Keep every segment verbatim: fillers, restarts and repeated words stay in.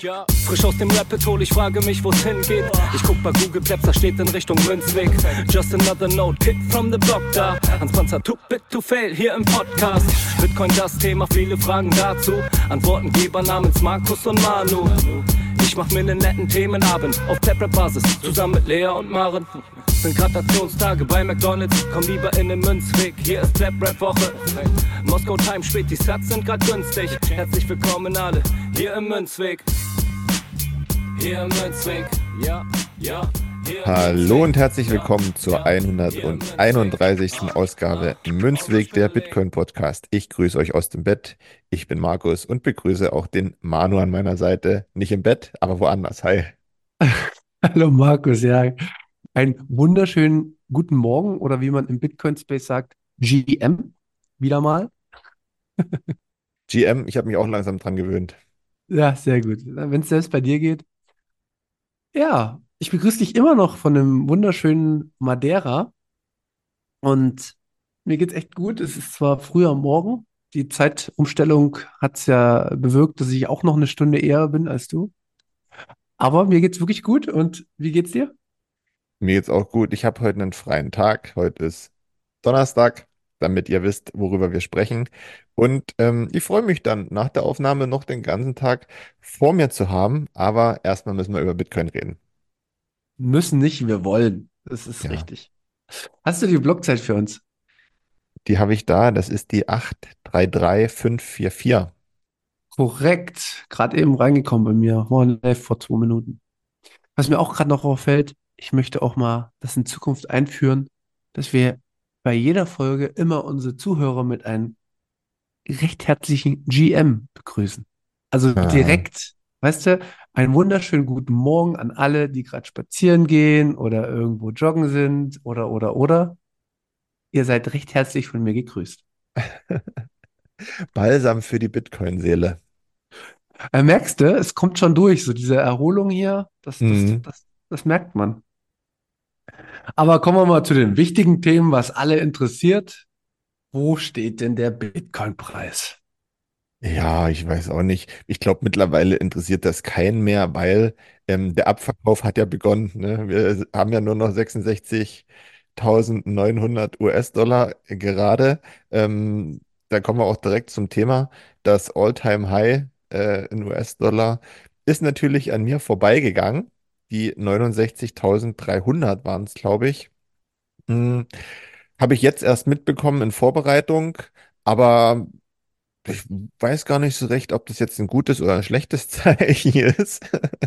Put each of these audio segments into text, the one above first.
Ja, frisch aus dem Rapid Hole, ich frage mich, wo's hingeht. Ich guck bei Google Maps, da steht in Richtung Münzweg. Just another note, Kid from the Block da. Hans Panzer, too big to fail, hier im Podcast. Bitcoin das Thema, viele Fragen dazu. Antwortengeber namens Markus und Manu. Ich mach mir nen netten Themenabend auf Taprap-Basis, zusammen mit Lea und Maren. Sind Gratationstage bei McDonalds, komm lieber in den Münzweg. Hier ist Trap-Rap-Woche. Moskau Time spät, die Sats sind grad günstig. Herzlich willkommen alle, hier im Münzweg. Hier im Münzweg, ja, ja. Hallo und herzlich willkommen zur hunderteinunddreißigsten Ausgabe Münzweg, der Bitcoin-Podcast. Ich grüße euch aus dem Bett. Ich bin Markus und begrüße auch den Manu an meiner Seite. Nicht im Bett, aber woanders. Hi. Hallo Markus, ja. Einen wunderschönen guten Morgen oder wie man im Bitcoin-Space sagt, G M, wieder mal. G M, ich habe mich auch langsam dran gewöhnt. Ja, sehr gut. Wenn es selbst bei dir geht. Ja, ich begrüße dich immer noch von dem wunderschönen Madeira und mir geht's echt gut. Es ist zwar früh am Morgen, die Zeitumstellung hat es ja bewirkt, dass ich auch noch eine Stunde eher bin als du, aber mir geht's wirklich gut und wie geht's dir? Mir geht's auch gut. Ich habe heute einen freien Tag. Heute ist Donnerstag, damit ihr wisst, worüber wir sprechen. Und ähm, ich freue mich dann nach der Aufnahme noch den ganzen Tag vor mir zu haben. Aber erstmal müssen wir über Bitcoin reden. Müssen nicht, wir wollen. Das ist Ja, richtig. Hast du die Blockzeit für uns? die habe ich da. Das ist die acht drei drei fünf vier vier. Korrekt. Gerade eben reingekommen bei mir. War live vor zwei Minuten. Was mir auch gerade noch auffällt, ich möchte auch mal das in Zukunft einführen, dass wir bei jeder Folge immer unsere Zuhörer mit einem recht herzlichen G M begrüßen. Also Ah, direkt, weißt du, einen wunderschönen guten Morgen an alle, die gerade spazieren gehen oder irgendwo joggen sind oder, oder, oder. Ihr seid recht herzlich von mir gegrüßt. Balsam für die Bitcoin-Seele. Äh, merkst du, es kommt schon durch, so diese Erholung hier, das, das, Mhm. das, das merkt man. Aber kommen wir mal zu den wichtigen Themen, was alle interessiert. Wo steht denn der Bitcoin-Preis? Ja, ich weiß auch nicht. Ich glaube, mittlerweile interessiert das keinen mehr, weil ähm, der Abverkauf hat ja begonnen. Ne? Wir haben ja nur noch sechsundsechzigtausendneunhundert U S-Dollar gerade. Ähm, da kommen wir auch direkt zum Thema. Das All-Time-High äh, in U S-Dollar ist natürlich an mir vorbeigegangen. Die neunundsechzigtausenddreihundert waren es, glaube ich. Hm, habe ich jetzt erst mitbekommen in Vorbereitung. Aber ich weiß gar nicht so recht, ob das jetzt ein gutes oder ein schlechtes Zeichen ist.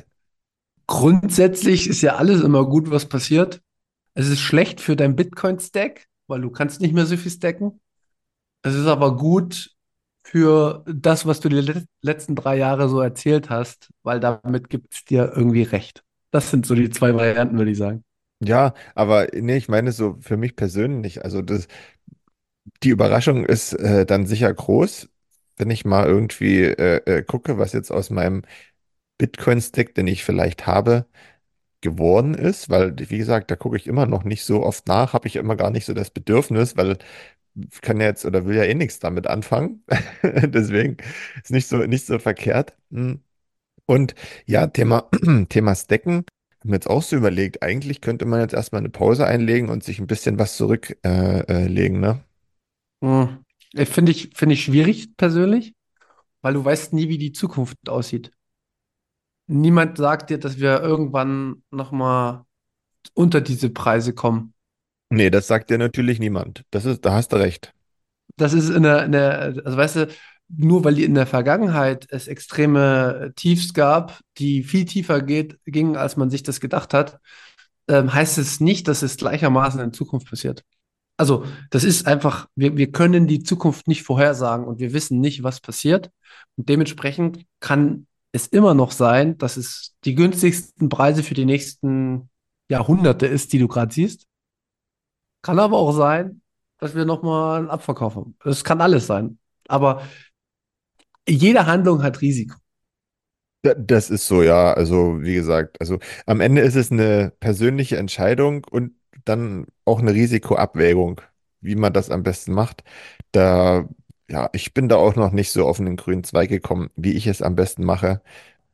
Grundsätzlich ist ja alles immer gut, was passiert. Es ist schlecht für dein Bitcoin-Stack, weil du kannst nicht mehr so viel stacken. Es ist aber gut für das, was du die let- letzten drei Jahre so erzählt hast, weil damit gibt es dir irgendwie recht. Das sind so die zwei Varianten, würde ich sagen. Ja, aber nee, ich meine so für mich persönlich. Also das, die Überraschung ist äh, dann sicher groß, wenn ich mal irgendwie äh, äh, gucke, was jetzt aus meinem Bitcoin-Stack, den ich vielleicht habe, geworden ist. Weil, wie gesagt, da gucke ich immer noch nicht so oft nach, habe ich immer gar nicht so das Bedürfnis, weil ich kann ja jetzt oder will ja eh nichts damit anfangen. Deswegen ist nicht so, nicht so verkehrt. Hm. Und ja, Thema, Thema Stacken, habe mir jetzt auch so überlegt, eigentlich könnte man jetzt erstmal eine Pause einlegen und sich ein bisschen was zurücklegen, äh, äh, legen, ne? Hm. Äh, Finde ich, finde ich schwierig persönlich, weil du weißt nie, wie die Zukunft aussieht. Niemand sagt dir, dass wir irgendwann nochmal unter diese Preise kommen. Nee, das sagt dir natürlich niemand. Das ist, da hast du recht. Das ist in der, in der, also weißt du, nur weil in der Vergangenheit es extreme Tiefs gab, die viel tiefer geht, gingen, als man sich das gedacht hat, ähm, heißt es nicht, dass es gleichermaßen in Zukunft passiert. Also, das ist einfach, wir, wir können die Zukunft nicht vorhersagen und wir wissen nicht, was passiert. Und dementsprechend kann es immer noch sein, dass es die günstigsten Preise für die nächsten Jahrhunderte ist, die du gerade siehst. Kann aber auch sein, dass wir nochmal einen Abverkauf haben. Das kann alles sein. Aber jede Handlung hat Risiko. Da- Das ist so, ja. Also, wie gesagt, also am Ende ist es eine persönliche Entscheidung und dann auch eine Risikoabwägung, wie man das am besten macht. Da, ja, ich bin da auch noch nicht so auf den grünen Zweig gekommen, wie ich es am besten mache.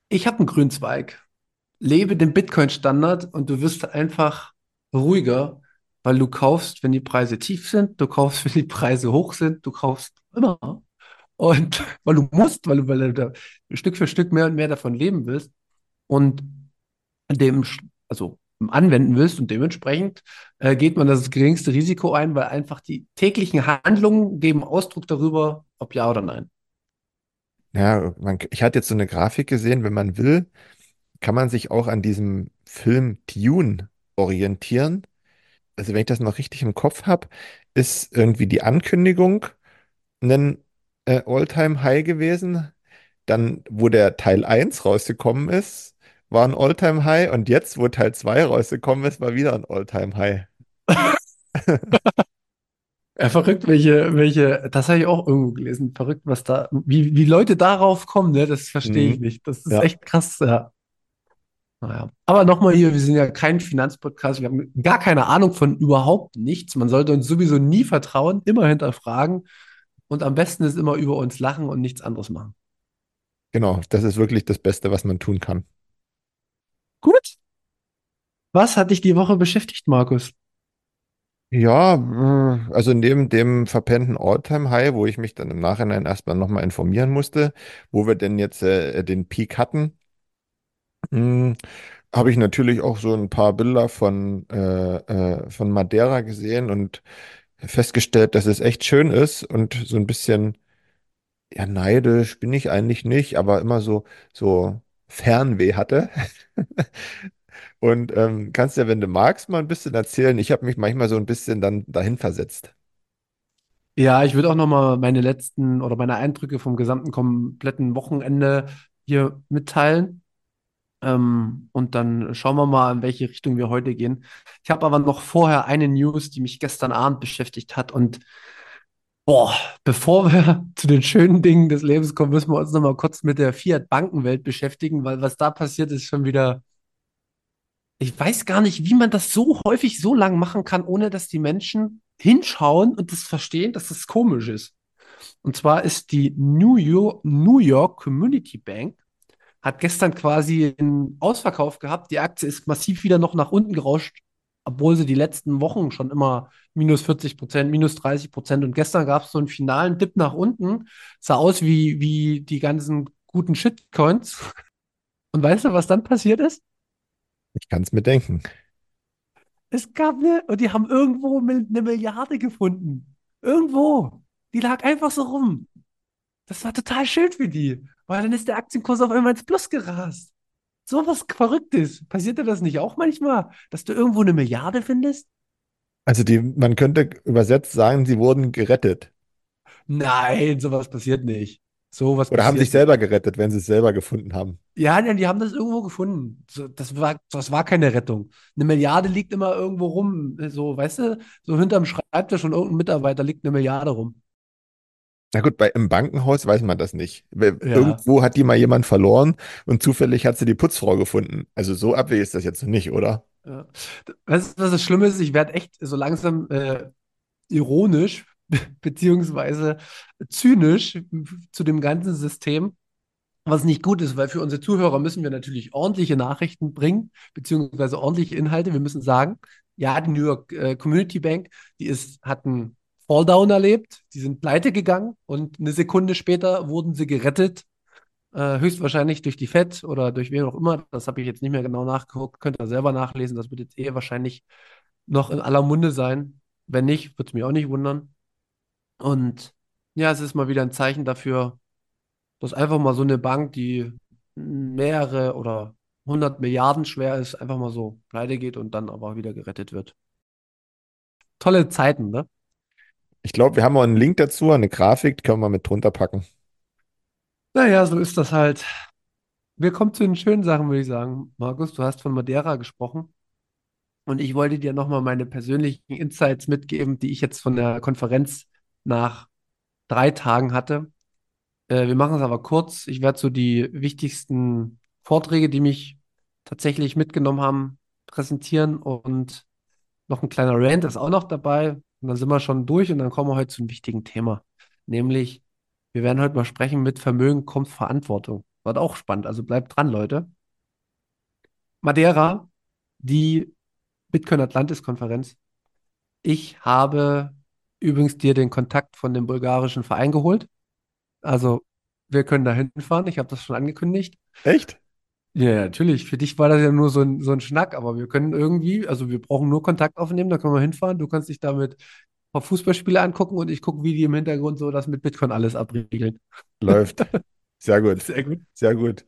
Ich habe einen grünen Zweig. Lebe den Bitcoin-Standard und du wirst einfach ruhiger, weil du kaufst, wenn die Preise tief sind, du kaufst, wenn die Preise hoch sind, du kaufst immer. Und weil du musst, weil du, weil du da Stück für Stück mehr und mehr davon leben willst und dem, also anwenden willst und dementsprechend äh, geht man das geringste Risiko ein, weil einfach die täglichen Handlungen geben Ausdruck darüber, ob ja oder nein. Ja, man, ich hatte jetzt so eine Grafik gesehen, wenn man will, kann man sich auch an diesem Film Dune orientieren. Also wenn ich das noch richtig im Kopf habe, ist irgendwie die Ankündigung ein äh, All-Time-High gewesen. Dann, wo der Teil eins rausgekommen ist, war ein All-Time-High. Und jetzt, wo Teil zwei rausgekommen ist, war wieder ein All-Time-High. Ja, verrückt, welche, welche, das habe ich auch irgendwo gelesen. Verrückt, was da, wie, wie Leute darauf kommen, ne? Das verstehe ich Mhm. nicht. Das ist Ja, echt krass, ja. Naja. Aber nochmal hier, wir sind ja kein Finanzpodcast, wir haben gar keine Ahnung von überhaupt nichts. Man sollte uns sowieso nie vertrauen, immer hinterfragen und am besten ist immer über uns lachen und nichts anderes machen. genau. Das ist wirklich das Beste, was man tun kann. Gut. Was hat dich die Woche beschäftigt, Markus? Ja, äh, also neben dem verpennten All-Time-High, wo ich mich dann im Nachhinein erstmal nochmal informieren musste, wo wir denn jetzt äh, den Peak hatten, mh, habe ich natürlich auch so ein paar Bilder von, äh, äh, von Madeira gesehen und festgestellt, dass es echt schön ist und so ein bisschen, ja, neidisch bin ich eigentlich nicht, aber immer so, so Fernweh hatte. Und ähm, kannst ja, wenn du magst, mal ein bisschen erzählen. Ich habe mich manchmal so ein bisschen dann dahin versetzt. Ja, ich würde auch nochmal meine letzten oder meine Eindrücke vom gesamten kompletten Wochenende hier mitteilen. Ähm, und dann schauen wir mal, in welche Richtung wir heute gehen. Ich habe aber noch vorher eine News, die mich gestern Abend beschäftigt hat. Und boah, bevor wir zu den schönen Dingen des Lebens kommen, müssen wir uns noch mal kurz mit der Fiat-Bankenwelt beschäftigen, weil was da passiert ist schon wieder, ich weiß gar nicht, wie man das so häufig so lang machen kann, ohne dass die Menschen hinschauen und das verstehen, dass das komisch ist. Und zwar ist die New York, New York Community Bank hat gestern quasi einen Ausverkauf gehabt. Die Aktie ist massiv wieder noch nach unten gerauscht, obwohl sie die letzten Wochen schon immer minus vierzig Prozent, minus dreißig Prozent und gestern gab es so einen finalen Dip nach unten. Sah aus wie, wie die ganzen guten Shitcoins. Und weißt du, was dann passiert ist? Ich kann es mir denken. Es gab eine, und die haben irgendwo mil- eine Milliarde gefunden. Irgendwo. Die lag einfach so rum. Das war total schön für die, weil dann ist der Aktienkurs auf einmal ins Plus gerast. So was Verrücktes. Passiert dir das nicht auch manchmal, dass du irgendwo eine Milliarde findest? Also die, man könnte übersetzt sagen, sie wurden gerettet. Nein, sowas passiert nicht. Sowas Oder haben sich passiert nicht. selber gerettet, wenn sie es selber gefunden haben. Ja, nein, die haben das irgendwo gefunden. So, das war, das war keine Rettung. Eine Milliarde liegt immer irgendwo rum. So, weißt du, so hinterm Schreibtisch und irgendein Mitarbeiter liegt eine Milliarde rum. Na gut, bei, im Bankenhaus weiß man das nicht. Weil Ja. irgendwo hat die mal jemand verloren und zufällig hat sie die Putzfrau gefunden. Also so abwegig ist das jetzt noch nicht, oder? Ja. Weißt du, was das Schlimme ist? Ich werde echt so langsam äh, ironisch beziehungsweise zynisch zu dem ganzen System. Was nicht gut ist, weil für unsere Zuhörer müssen wir natürlich ordentliche Nachrichten bringen, beziehungsweise ordentliche Inhalte. Wir müssen sagen, ja, die New York äh, Community Bank, die ist, hat einen Falldown erlebt, die sind pleite gegangen und eine Sekunde später wurden sie gerettet, äh, höchstwahrscheinlich durch die Fed oder durch wen auch immer. Das habe ich jetzt nicht mehr genau nachgeguckt, könnt ihr selber nachlesen. Das wird jetzt eh wahrscheinlich noch in aller Munde sein. Wenn nicht, würde es mich auch nicht wundern. Und ja, es ist mal wieder ein Zeichen dafür, dass einfach mal so eine Bank, die mehrere oder hundert Milliarden schwer ist, einfach mal so pleite geht und dann aber wieder gerettet wird. Tolle Zeiten, ne? Ich glaube, wir haben auch einen Link dazu, eine Grafik, die können wir mit drunter packen. Naja, so ist das halt. Wir kommen zu den schönen Sachen, würde ich sagen. Markus, du hast von Madeira gesprochen und ich wollte dir nochmal meine persönlichen Insights mitgeben, die ich jetzt von der Konferenz nach drei Tagen hatte. Äh, wir machen es aber kurz. Ich werde so die wichtigsten Vorträge, die mich tatsächlich mitgenommen haben, präsentieren und noch ein kleiner Rant ist auch noch dabei. Und dann sind wir schon durch und dann kommen wir heute zu einem wichtigen Thema. Nämlich, wir werden heute mal sprechen, mit Vermögen kommt Verantwortung. Wird auch spannend. Also bleibt dran, Leute. Madeira, die Bitcoin Atlantis-Konferenz. Ich habe übrigens dir den Kontakt von dem bulgarischen Verein geholt. Also wir können da hinfahren. Ich habe das schon angekündigt. Echt? Ja, ja, natürlich. Für dich war das ja nur so ein, so ein Schnack, aber wir können irgendwie, also wir brauchen nur Kontakt aufnehmen, da können wir hinfahren. Du kannst dich damit ein paar Fußballspiele angucken und ich gucke, wie die im Hintergrund so das mit Bitcoin alles abriegeln. Läuft. Sehr gut. Sehr gut. Sehr gut.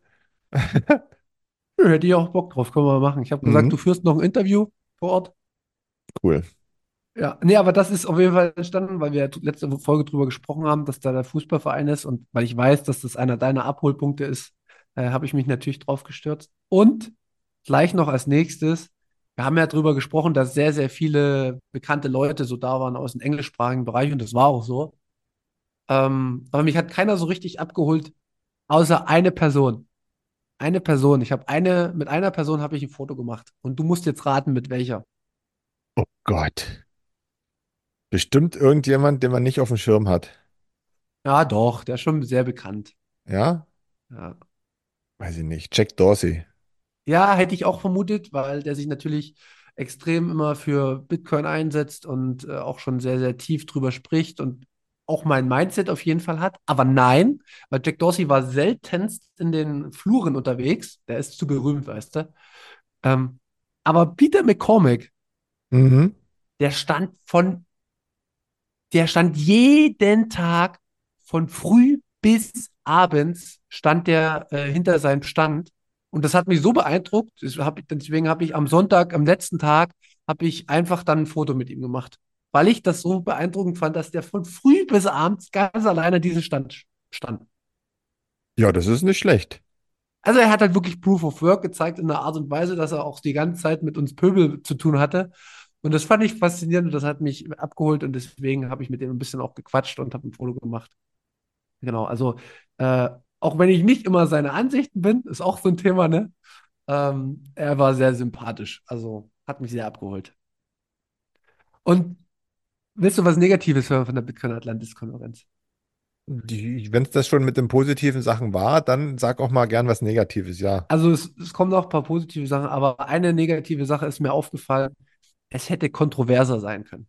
Nö, hätte ich auch Bock drauf, können wir mal machen. Ich habe gesagt, du Mhm. führst noch ein Interview vor Ort. Cool. Ja, nee, aber das ist auf jeden Fall entstanden, weil wir ja letzte Folge drüber gesprochen haben, dass da der Fußballverein ist und weil ich weiß, dass das einer deiner Abholpunkte ist, äh, habe ich mich natürlich drauf gestürzt. Und gleich noch als nächstes, wir haben ja drüber gesprochen, dass sehr, sehr viele bekannte Leute so da waren aus dem englischsprachigen Bereich und das war auch so. Ähm, aber mich hat keiner so richtig abgeholt, außer eine Person. Eine Person. Ich habe eine, mit einer Person habe ich ein Foto gemacht und du musst jetzt raten, mit welcher. Oh Gott. Bestimmt irgendjemand, den man nicht auf dem Schirm hat. Ja, doch, der ist schon sehr bekannt. Ja? Ja. Weiß ich nicht. Jack Dorsey. Ja, hätte ich auch vermutet, weil der sich natürlich extrem immer für Bitcoin einsetzt und äh, auch schon sehr, sehr tief drüber spricht und auch mein Mindset auf jeden Fall hat. Aber nein, weil Jack Dorsey war seltenst in den Fluren unterwegs. Der ist zu berühmt, weißt du. Ähm, aber Peter McCormack, Mhm. der stand von der stand jeden Tag von früh bis abends stand der äh, hinter seinem Stand. Und das hat mich so beeindruckt. Das hab, ich- deswegen habe ich am Sonntag, am letzten Tag, habe ich einfach dann ein Foto mit ihm gemacht. Weil ich das so beeindruckend fand, dass der von früh bis abends ganz alleine an diesem Stand stand. Ja, das ist nicht schlecht. Also er hat halt wirklich Proof of Work gezeigt in einer Art und Weise, dass er auch die ganze Zeit mit uns Pöbel zu tun hatte. Und das fand ich faszinierend und das hat mich abgeholt und deswegen habe ich mit ihm ein bisschen auch gequatscht und habe ein Foto gemacht. Genau, also äh, auch wenn ich nicht immer seine Ansichten bin, ist auch so ein Thema, ne? Ähm, er war sehr sympathisch, also hat mich sehr abgeholt. Und willst du was Negatives hören von der Bitcoin Atlantis-Konferenz? Die, wenn es das schon mit den positiven Sachen war, dann sag auch mal gern was Negatives, ja. Also es, es kommen noch ein paar positive Sachen, aber eine negative Sache ist mir aufgefallen, es hätte kontroverser sein können.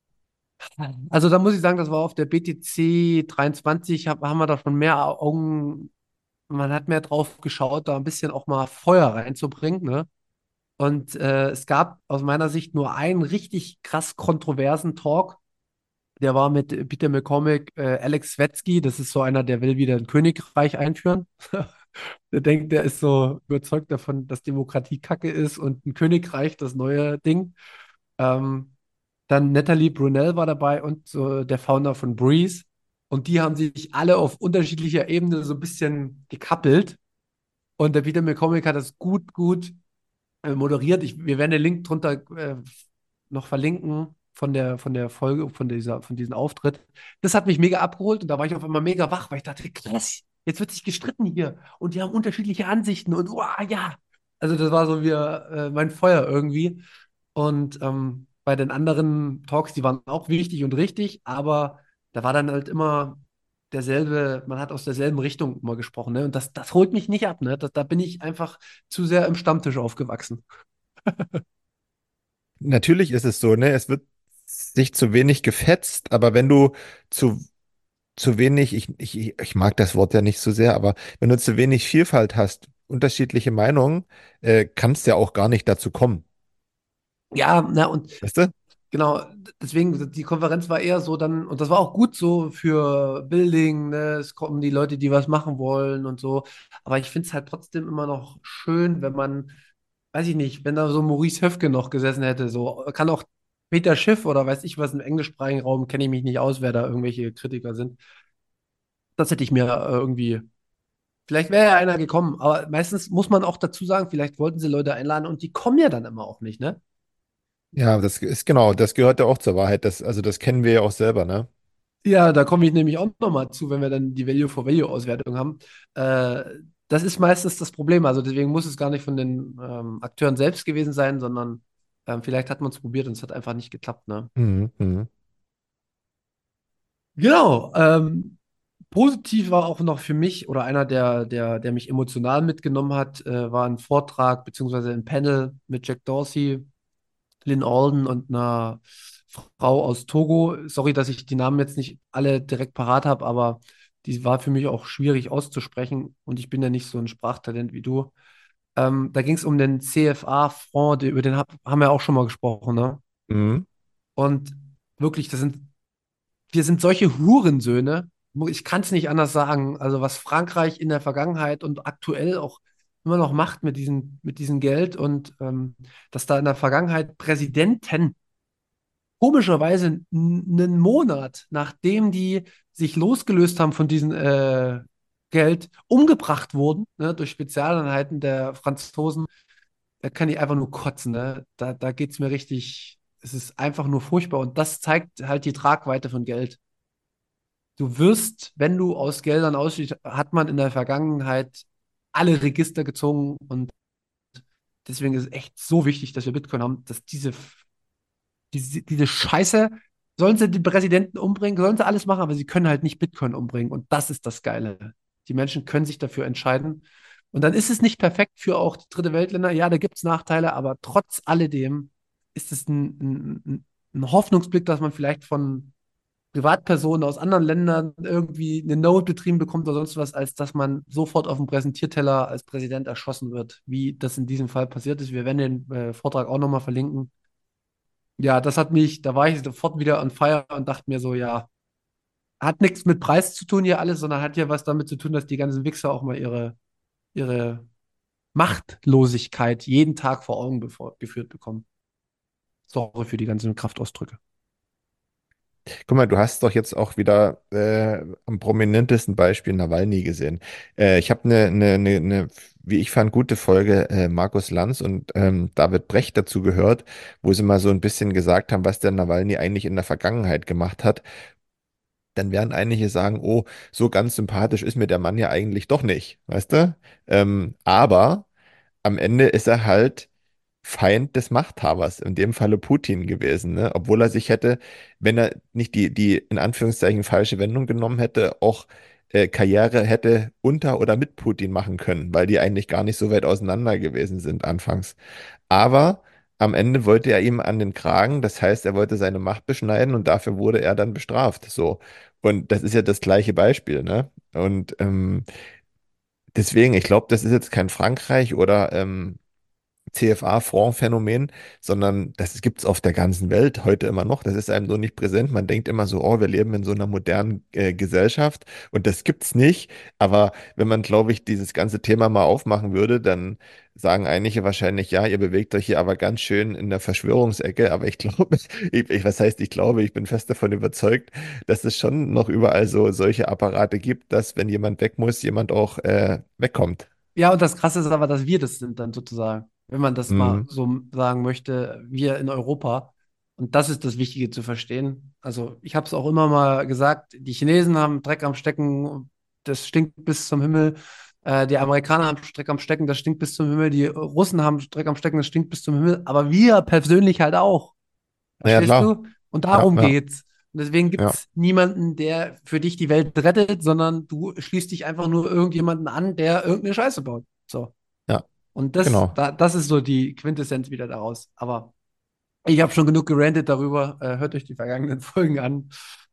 Also da muss ich sagen, das war auf der B T C dreiundzwanzig, hab, haben wir da schon mehr Augen, man hat mehr drauf geschaut, da ein bisschen auch mal Feuer reinzubringen, ne? Und äh, es gab aus meiner Sicht nur einen richtig krass kontroversen Talk. Der war mit Peter McCormack, äh, Alex Svetski. Das ist so einer, der will wieder ein Königreich einführen. Der denkt, der ist so überzeugt davon, dass Demokratie Kacke ist und ein Königreich das neue Ding. Ähm, Dann Natalie Brunell war dabei und so der Founder von Breeze. Und die haben sich alle auf unterschiedlicher Ebene so ein bisschen gekappelt. Und der Peter McCormack hat das gut, gut äh, moderiert. Ich, wir werden den Link drunter äh, noch verlinken von der, von der Folge, von dieser, von diesem Auftritt. Das hat mich mega abgeholt und da war ich auf einmal mega wach, weil ich dachte, krass, jetzt wird sich gestritten hier und die haben unterschiedliche Ansichten und wow, ja. Also das war so wie äh, mein Feuer irgendwie. Und ähm, bei den anderen Talks, die waren auch wichtig und richtig, aber da war dann halt immer derselbe, man hat aus derselben Richtung immer gesprochen, ne? Und das, das holt mich nicht ab, ne? Das, da bin ich einfach zu sehr im Stammtisch aufgewachsen. Natürlich ist es so, ne? Es wird sich zu wenig gefetzt, aber wenn du zu, zu wenig, ich, ich, ich mag das Wort ja nicht so sehr, aber wenn du zu wenig Vielfalt hast, unterschiedliche Meinungen, äh, kann es ja auch gar nicht dazu kommen. Ja, na und Weißt du? genau, deswegen, die Konferenz war eher so dann, und das war auch gut so für Building, ne? Es kommen die Leute, die was machen wollen und so. Aber ich finde es halt trotzdem immer noch schön, wenn man, weiß ich nicht, wenn da so Maurice Höfke noch gesessen hätte, so kann auch Peter Schiff oder weiß ich was im englischsprachigen Raum, kenne ich mich nicht aus, wer da irgendwelche Kritiker sind. Das hätte ich mir äh, irgendwie, vielleicht wäre ja einer gekommen, aber meistens muss man auch dazu sagen, vielleicht wollten sie Leute einladen und die kommen ja dann immer auch nicht, ne? Ja, das ist genau, das gehört ja auch zur Wahrheit. Das, also das kennen wir ja auch selber, ne? Ja, da komme ich nämlich auch nochmal zu, wenn wir dann die Value-for-Value-Auswertung haben. Äh, Das ist meistens das Problem. Also deswegen muss es gar nicht von den ähm, Akteuren selbst gewesen sein, sondern ähm, vielleicht hat man es probiert und es hat einfach nicht geklappt. Ne? Mhm, mhm. Genau. Ähm, Positiv war auch noch für mich oder einer, der, der, der mich emotional mitgenommen hat, äh, war ein Vortrag beziehungsweise ein Panel mit Jack Dorsey, Lynn Alden und einer Frau aus Togo. Sorry, dass ich die Namen jetzt nicht alle direkt parat habe, aber die war für mich auch schwierig auszusprechen und ich bin ja nicht so ein Sprachtalent wie du. Ähm, da ging es um den C F A-Fonds, über den hab, haben wir auch schon mal gesprochen, ne? Mhm. Und wirklich, das sind, wir sind solche Hurensöhne. Ich kann es nicht anders sagen. Also was Frankreich in der Vergangenheit und aktuell auch immer noch macht mit diesem, mit diesem Geld und ähm, dass da in der Vergangenheit Präsidenten komischerweise n- einen Monat, nachdem die sich losgelöst haben von diesem äh, Geld, umgebracht wurden, ne, durch Spezialeinheiten der Franzosen. Da kann ich einfach nur kotzen, ne? Da, da geht es mir richtig, es ist einfach nur furchtbar. Und das zeigt halt die Tragweite von Geld. Du wirst, wenn du aus Geldern ausstehst, hat man in der Vergangenheit alle Register gezogen und deswegen ist es echt so wichtig, dass wir Bitcoin haben, dass diese, diese, diese Scheiße, sollen sie den Präsidenten umbringen, sollen sie alles machen, aber sie können halt nicht Bitcoin umbringen und das ist das Geile. Die Menschen können sich dafür entscheiden und dann ist es nicht perfekt für auch die dritte Weltländer. Ja, da gibt es Nachteile, aber trotz alledem ist es ein, ein, ein Hoffnungsblick, dass man vielleicht von Privatpersonen aus anderen Ländern irgendwie eine Note betrieben bekommt oder sonst was, als dass man sofort auf dem Präsentierteller als Präsident erschossen wird, wie das in diesem Fall passiert ist. Wir werden den äh, Vortrag auch nochmal verlinken. Ja, das hat mich, da war ich sofort wieder on fire und dachte mir so, ja, hat nichts mit Preis zu tun hier alles, sondern hat ja was damit zu tun, dass die ganzen Wichser auch mal ihre, ihre Machtlosigkeit jeden Tag vor Augen bevor, geführt bekommen. Sorry für die ganzen Kraftausdrücke. Guck mal, du hast doch jetzt auch wieder äh, am prominentesten Beispiel Nawalny gesehen. Äh, ich habe eine, eine, eine, eine, wie ich fand, gute Folge äh, Markus Lanz und ähm, David Brecht dazu gehört, wo sie mal so ein bisschen gesagt haben, was der Nawalny eigentlich in der Vergangenheit gemacht hat. Dann werden einige sagen, oh, so ganz sympathisch ist mir der Mann ja eigentlich doch nicht, weißt du? Ähm, aber am Ende ist er halt Feind des Machthabers, in dem Falle Putin gewesen, ne? Obwohl er sich hätte, wenn er nicht die, die in Anführungszeichen falsche Wendung genommen hätte, auch äh, Karriere hätte unter oder mit Putin machen können, weil die eigentlich gar nicht so weit auseinander gewesen sind anfangs. Aber am Ende wollte er ihm an den Kragen, das heißt, er wollte seine Macht beschneiden und dafür wurde er dann bestraft. So. Und das ist ja das gleiche Beispiel, ne? Und ähm, deswegen, ich glaube, das ist jetzt kein Frankreich oder ähm, C F A-Fonds-Phänomen, sondern das gibt es auf der ganzen Welt heute immer noch. Das ist einem so nicht präsent. Man denkt immer so, oh, wir leben in so einer modernen äh, Gesellschaft und das gibt's nicht. Aber wenn man, glaube ich, dieses ganze Thema mal aufmachen würde, dann sagen einige wahrscheinlich, ja, ihr bewegt euch hier aber ganz schön in der Verschwörungsecke. Aber ich glaube, ich, ich, was heißt, ich glaube, ich bin fest davon überzeugt, dass es schon noch überall so solche Apparate gibt, dass wenn jemand weg muss, jemand auch äh, wegkommt. Ja, und das Krasse ist aber, dass wir das sind dann sozusagen, wenn man das mal Mhm. so sagen möchte, wir in Europa. Und das ist das Wichtige zu verstehen. Also ich habe es auch immer mal gesagt, die Chinesen haben Dreck am Stecken, das stinkt bis zum Himmel. Äh, die Amerikaner haben Dreck am Stecken, das stinkt bis zum Himmel. Die Russen haben Dreck am Stecken, das stinkt bis zum Himmel. Aber wir persönlich halt auch. Ja, Verstehst klar. du? Und Ja, darum ja, geht's. Und deswegen gibt ja, es niemanden, der für dich die Welt rettet, sondern du schließt dich einfach nur irgendjemanden an, der irgendeine Scheiße baut. So. ja, Und das, genau. da, das ist so die Quintessenz wieder daraus. Aber ich habe schon genug gerantet darüber. Äh, hört euch die vergangenen Folgen an.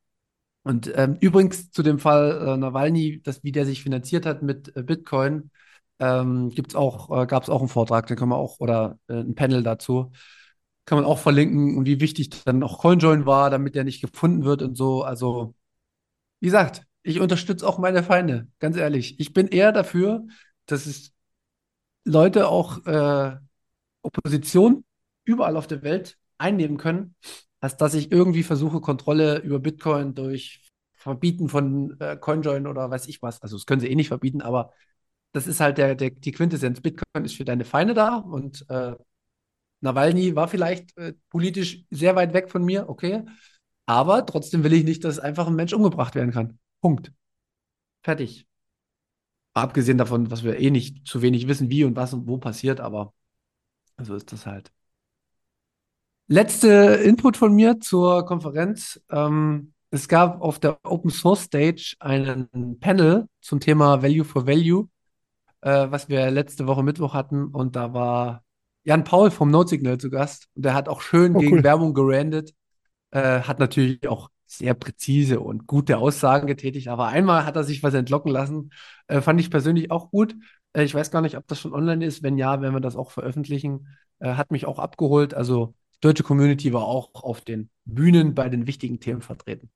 Und ähm, übrigens zu dem Fall äh, Nawalny, das, wie der sich finanziert hat mit äh, Bitcoin, ähm, gibt's auch, äh, gab es auch einen Vortrag, den kann man auch, oder äh, ein Panel dazu, kann man auch verlinken und wie wichtig dann auch CoinJoin war, damit der nicht gefunden wird und so. Also, wie gesagt, ich unterstütze auch meine Feinde, ganz ehrlich. Ich bin eher dafür, dass es Leute auch äh, Opposition überall auf der Welt einnehmen können, als dass ich irgendwie versuche, Kontrolle über Bitcoin durch Verbieten von äh, CoinJoin oder weiß ich was. Also, das können sie eh nicht verbieten, aber das ist halt der, der, die Quintessenz. Bitcoin ist für deine Feinde da und äh, Nawalny war vielleicht äh, politisch sehr weit weg von mir, okay. Aber trotzdem will ich nicht, dass einfach ein Mensch umgebracht werden kann. Punkt. Fertig. Abgesehen davon, was wir eh nicht zu wenig wissen, wie und was und wo passiert, aber so ist das halt. Letzte Input von mir zur Konferenz. Ähm, Es gab auf der Open Source Stage einen Panel zum Thema Value for Value, äh, was wir letzte Woche Mittwoch hatten. Und da war Jan Paul vom Node-Signal zu Gast. Und der hat auch schön Oh, gegen cool. Werbung gerandet, äh, hat natürlich auch sehr präzise und gute Aussagen getätigt. Aber einmal hat er sich was entlocken lassen. Äh, fand ich persönlich auch gut. Äh, ich weiß gar nicht, ob das schon online ist. Wenn ja, werden wir das auch veröffentlichen. Äh, hat mich auch abgeholt. Also die deutsche Community war auch auf den Bühnen bei den wichtigen Themen vertreten.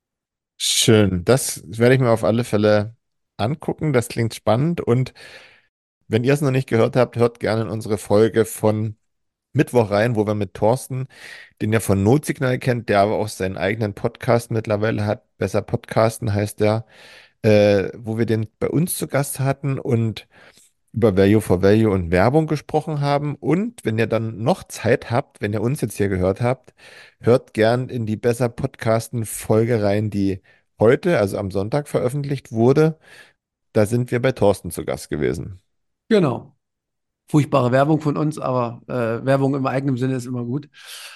Schön. Das werde ich mir auf alle Fälle angucken. Das klingt spannend. Und wenn ihr es noch nicht gehört habt, hört gerne in unsere Folge von Mittwoch rein, wo wir mit Thorsten, den ihr von Notsignal kennt, der aber auch seinen eigenen Podcast mittlerweile hat. Besser Podcasten heißt der, äh, wo wir den bei uns zu Gast hatten und über Value for Value und Werbung gesprochen haben. Und wenn ihr dann noch Zeit habt, wenn ihr uns jetzt hier gehört habt, hört gern in die Besser Podcasten Folge rein, die heute, also am Sonntag veröffentlicht wurde. Da sind wir bei Thorsten zu Gast gewesen. Genau. Furchtbare Werbung von uns, aber äh, Werbung im eigenen Sinne ist immer gut.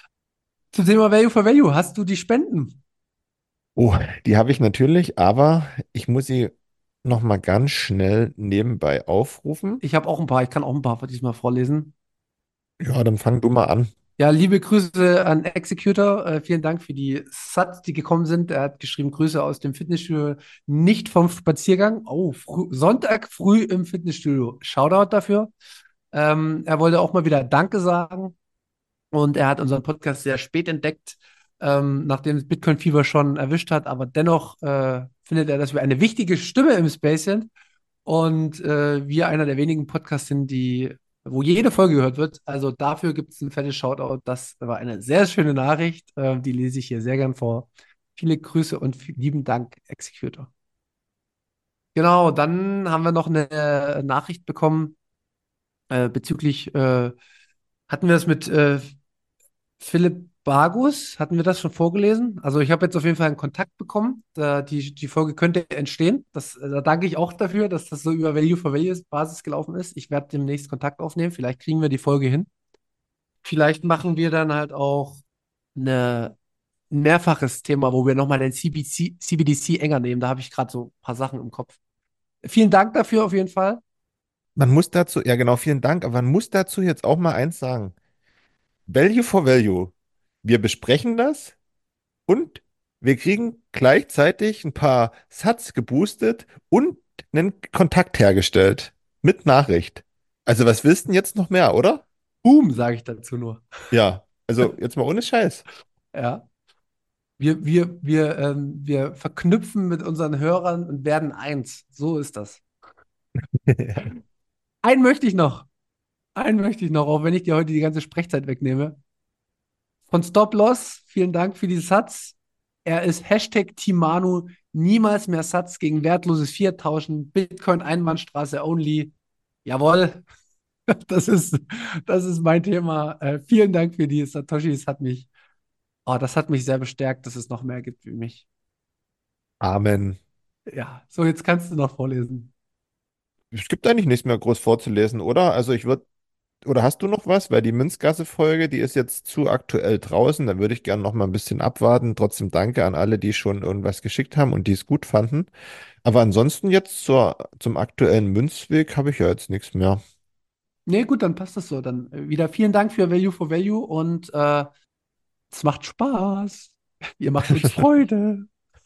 Zum Thema Value for Value, hast du die Spenden? Oh, die habe ich natürlich, aber ich muss sie noch mal ganz schnell nebenbei aufrufen. Ich habe auch ein paar, ich kann auch ein paar von diesmal vorlesen. Ja, dann fang du mal an. Ja, liebe Grüße an Executor. Äh, vielen Dank für die Sats, die gekommen sind. Er hat geschrieben, Grüße aus dem Fitnessstudio, nicht vom Spaziergang. Oh, früh, Sonntag früh im Fitnessstudio. Shoutout dafür. Ähm, er wollte auch mal wieder Danke sagen. Und er hat unseren Podcast sehr spät entdeckt, ähm, nachdem es Bitcoin Fever schon erwischt hat. Aber dennoch äh, findet er, dass wir eine wichtige Stimme im Space sind und äh, wir einer der wenigen Podcasts sind, die, wo jede Folge gehört wird. Also dafür gibt es ein fettes Shoutout. Das war eine sehr schöne Nachricht. Äh, die lese ich hier sehr gern vor. Viele Grüße und viel, lieben Dank, Executor. Genau, dann haben wir noch eine äh, Nachricht bekommen äh, bezüglich, äh, hatten wir das mit äh, Philipp Bargus, hatten wir das schon vorgelesen? Also ich habe jetzt auf jeden Fall einen Kontakt bekommen. Da, die, die Folge könnte entstehen. Das, da danke ich auch dafür, dass das so über Value for Value Basis gelaufen ist. Ich werde demnächst Kontakt aufnehmen. Vielleicht kriegen wir die Folge hin. Vielleicht machen wir dann halt auch eine, ein mehrfaches Thema, wo wir nochmal den C B C, C B D C enger nehmen. Da habe ich gerade so ein paar Sachen im Kopf. Vielen Dank dafür auf jeden Fall. Man muss dazu, ja genau, vielen Dank, aber man muss dazu jetzt auch mal eins sagen. Value for Value. Wir besprechen das und wir kriegen gleichzeitig ein paar Sats geboostet und einen Kontakt hergestellt mit Nachricht. Also was willst du denn jetzt noch mehr, oder? Boom, sage ich dazu nur. Ja, also jetzt mal ohne Scheiß. Ja. Wir, wir, wir, ähm, wir verknüpfen mit unseren Hörern und werden eins. So ist das. Einen möchte ich noch. Einen möchte ich noch, auch wenn ich dir heute die ganze Sprechzeit wegnehme. Von Stop Loss, vielen Dank für die Satz. Er ist Hashtag Timanu, niemals mehr Satz gegen wertloses Fiat tauschen, Bitcoin Einbahnstraße only. Jawohl, das ist, das ist mein Thema. Äh, vielen Dank für die Satoshi. Es hat mich, oh, das hat mich sehr bestärkt, dass es noch mehr gibt wie mich. Amen. Ja, so jetzt kannst du noch vorlesen. Es gibt eigentlich nichts mehr groß vorzulesen, oder? Also ich würde, oder hast du noch was? Weil die Münzgasse-Folge, die ist jetzt zu aktuell draußen. Da würde ich gerne noch mal ein bisschen abwarten. Trotzdem danke an alle, die schon irgendwas geschickt haben und die es gut fanden. Aber ansonsten jetzt zur, zum aktuellen Münzweg habe ich ja jetzt nichts mehr. Nee, gut, dann passt das so. Dann äh, wieder vielen Dank für Value for Value und äh, es macht Spaß. Ihr macht uns Freude.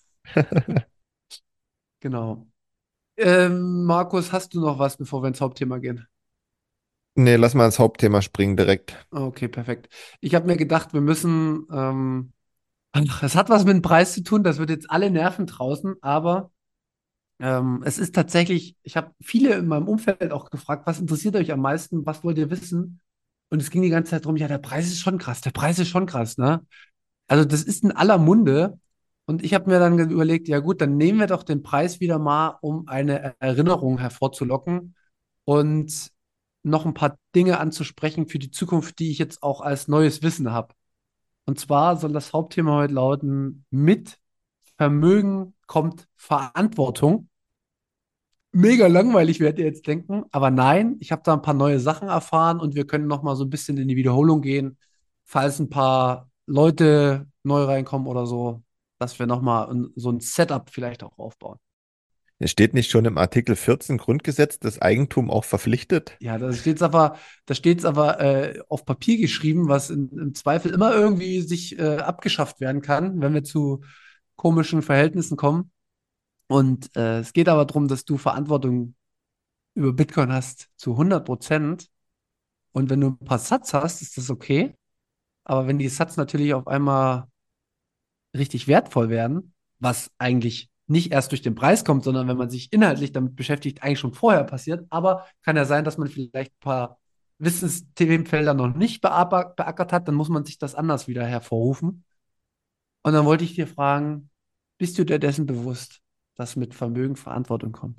Genau. Ähm, Markus, hast du noch was, bevor wir ins Hauptthema gehen? Nee, lass mal ins Hauptthema springen direkt. Okay, perfekt. Ich habe mir gedacht, wir müssen, ähm, ach, es hat was mit dem Preis zu tun, das wird jetzt alle nerven draußen, aber ähm, es ist tatsächlich, ich habe viele in meinem Umfeld auch gefragt, was interessiert euch am meisten, was wollt ihr wissen? Und es ging die ganze Zeit darum, ja, der Preis ist schon krass, der Preis ist schon krass, ne? Also das ist in aller Munde. Und ich habe mir dann ge- überlegt, ja gut, dann nehmen wir doch den Preis wieder mal, um eine Erinnerung hervorzulocken und noch ein paar Dinge anzusprechen für die Zukunft, die ich jetzt auch als neues Wissen habe. Und zwar soll das Hauptthema heute lauten, mit Vermögen kommt Verantwortung. Mega langweilig, werdet ihr jetzt denken, aber nein, ich habe da ein paar neue Sachen erfahren und wir können noch mal so ein bisschen in die Wiederholung gehen, falls ein paar Leute neu reinkommen oder so. dass wir nochmal so ein Setup vielleicht auch aufbauen. Es steht nicht schon im Artikel vierzehn Grundgesetz, das Eigentum auch verpflichtet? Ja, da steht's aber, da steht's aber äh, auf Papier geschrieben, was in, im Zweifel immer irgendwie sich äh, abgeschafft werden kann, wenn wir zu komischen Verhältnissen kommen. Und äh, es geht aber darum, dass du Verantwortung über Bitcoin hast zu hundert Prozent. Und wenn du ein paar Satz hast, ist das okay. Aber wenn die Satz natürlich auf einmal richtig wertvoll werden, was eigentlich nicht erst durch den Preis kommt, sondern wenn man sich inhaltlich damit beschäftigt, eigentlich schon vorher passiert. Aber kann ja sein, dass man vielleicht ein paar Wissensthemenfelder noch nicht beackert, beackert hat, dann muss man sich das anders wieder hervorrufen. Und dann wollte ich dir fragen, bist du dir dessen bewusst, dass mit Vermögen Verantwortung kommt?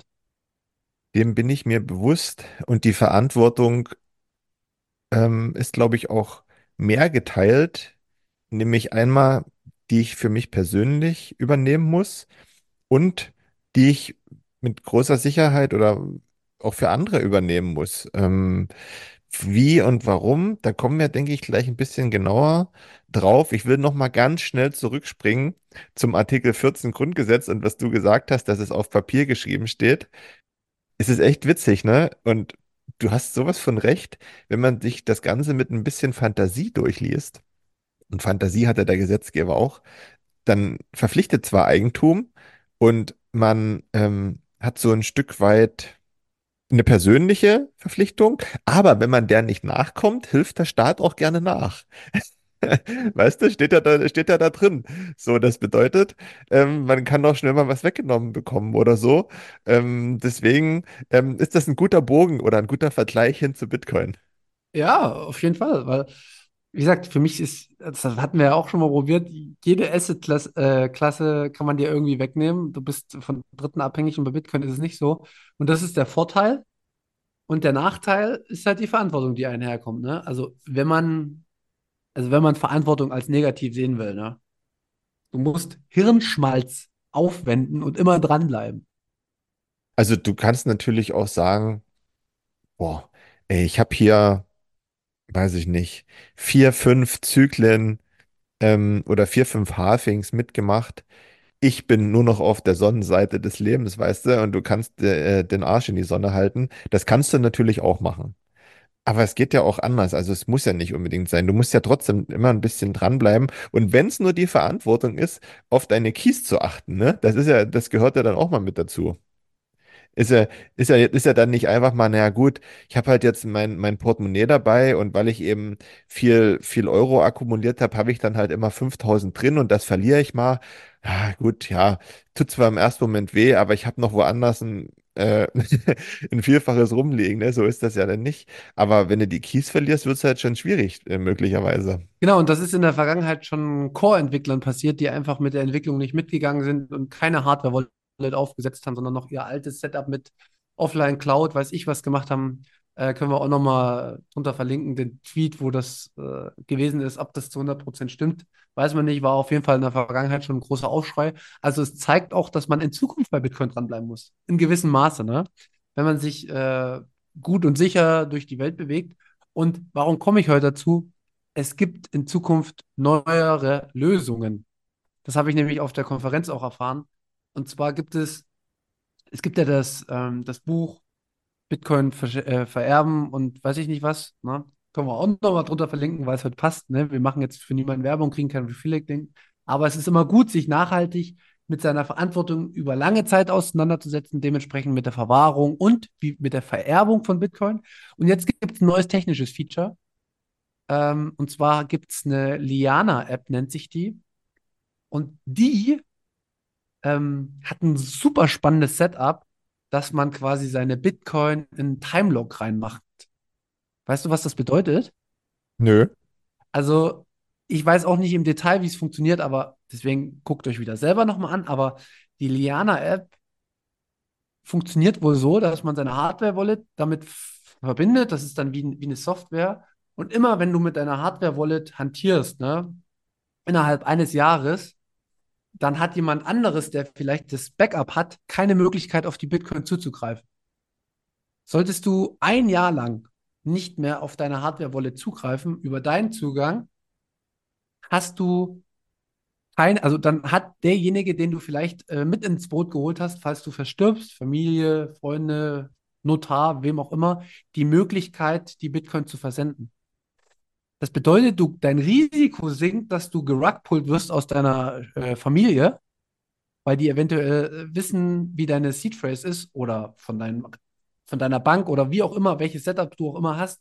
Dem bin ich mir bewusst und die Verantwortung ähm, ist, glaube ich, auch mehr geteilt, nämlich einmal, die ich für mich persönlich übernehmen muss und die ich mit großer Sicherheit oder auch für andere übernehmen muss. Ähm, wie und warum, da kommen wir, denke ich, gleich ein bisschen genauer drauf. Ich will noch mal ganz schnell zurückspringen zum Artikel vierzehn Grundgesetz und was du gesagt hast, dass es auf Papier geschrieben steht. Es ist echt witzig, ne? Und du hast sowas von recht, wenn man sich das Ganze mit ein bisschen Fantasie durchliest, und Fantasie hatte der Gesetzgeber auch, dann verpflichtet zwar Eigentum und man ähm, hat so ein Stück weit eine persönliche Verpflichtung, aber wenn man der nicht nachkommt, hilft der Staat auch gerne nach. Weißt du, steht ja da, steht ja da drin. So, das bedeutet, ähm, man kann auch schnell mal was weggenommen bekommen oder so. Ähm, deswegen ähm, ist das ein guter Bogen oder ein guter Vergleich hin zu Bitcoin. Ja, auf jeden Fall, weil, wie gesagt, für mich ist, das hatten wir ja auch schon mal probiert, jede Asset-Klasse äh, Klasse kann man dir irgendwie wegnehmen. Du bist von Dritten abhängig und bei Bitcoin ist es nicht so. Und das ist der Vorteil. Und der Nachteil ist halt die Verantwortung, die einherkommt, ne? Also, wenn man, also wenn man Verantwortung als negativ sehen will, ne? Du musst Hirnschmalz aufwenden und immer dranbleiben. Also du kannst natürlich auch sagen, boah, ey, ich habe hier, weiß ich nicht, vier, fünf Zyklen ähm, oder vier, fünf Halvings mitgemacht. Ich bin nur noch auf der Sonnenseite des Lebens, weißt du, und du kannst äh, den Arsch in die Sonne halten. Das kannst du natürlich auch machen. Aber es geht ja auch anders. Also es muss ja nicht unbedingt sein. Du musst ja trotzdem immer ein bisschen dranbleiben. Und wenn es nur die Verantwortung ist, auf deine Keys zu achten, ne? Das ist ja, das gehört ja dann auch mal mit dazu. Ist ja, ist ja, ist ja dann nicht einfach mal, naja gut, ich habe halt jetzt mein, mein Portemonnaie dabei und weil ich eben viel, viel Euro akkumuliert habe, habe ich dann halt immer fünftausend drin und das verliere ich mal. Ja, gut, ja, tut zwar im ersten Moment weh, aber ich habe noch woanders ein, äh, ein Vielfaches rumliegen, ne? So ist das ja dann nicht. Aber wenn du die Keys verlierst, wird es halt schon schwierig, äh, möglicherweise. Genau, und das ist in der Vergangenheit schon Core-Entwicklern passiert, die einfach mit der Entwicklung nicht mitgegangen sind und keine Hardware-Wallet aufgesetzt haben, sondern noch ihr altes Setup mit Offline Cloud, weiß ich was gemacht haben. Äh, können wir auch nochmal drunter verlinken, den Tweet, wo das äh, gewesen ist. Ob das zu hundert Prozent stimmt, weiß man nicht. War auf jeden Fall in der Vergangenheit schon ein großer Aufschrei. Also es zeigt auch, dass man in Zukunft bei Bitcoin dranbleiben muss. In gewissem Maße, ne? Wenn man sich äh, gut und sicher durch die Welt bewegt. Und warum komme ich heute dazu? Es gibt in Zukunft neuere Lösungen. Das habe ich nämlich auf der Konferenz auch erfahren. Und zwar gibt es, es gibt ja das, ähm, das Buch Bitcoin versch- äh, vererben und weiß ich nicht was. Ne? Können wir auch nochmal drunter verlinken, weil es heute passt. Ne? Wir machen jetzt für niemanden Werbung, kriegen kein Affiliate-Link. Aber es ist immer gut, sich nachhaltig mit seiner Verantwortung über lange Zeit auseinanderzusetzen, dementsprechend mit der Verwahrung und wie, mit der Vererbung von Bitcoin. Und jetzt gibt es ein neues technisches Feature. Ähm, und zwar gibt es eine Liana-App, nennt sich die. Und die ähm, hat ein super spannendes Setup, dass man quasi seine Bitcoin in Timelock reinmacht. Weißt du, was das bedeutet? Nö. Also, ich weiß auch nicht im Detail, wie es funktioniert, aber deswegen guckt euch wieder selber nochmal an. Aber die Liana-App funktioniert wohl so, dass man seine Hardware-Wallet damit f- verbindet. Das ist dann wie, wie eine Software. Und immer, wenn du mit deiner Hardware-Wallet hantierst, ne, innerhalb eines Jahres, dann hat jemand anderes, der vielleicht das Backup hat, keine Möglichkeit, auf die Bitcoin zuzugreifen. Solltest du ein Jahr lang nicht mehr auf deine Hardware-Wallet zugreifen über deinen Zugang, hast du kein, also dann hat derjenige, den du vielleicht äh, mit ins Boot geholt hast, falls du verstirbst, Familie, Freunde, Notar, wem auch immer, die Möglichkeit, die Bitcoin zu versenden. Das bedeutet, du, dein Risiko sinkt, dass du gerugpult wirst aus deiner äh, Familie, weil die eventuell äh, wissen, wie deine Seed Phrase ist oder von, deinem, von deiner Bank oder wie auch immer, welches Setup du auch immer hast.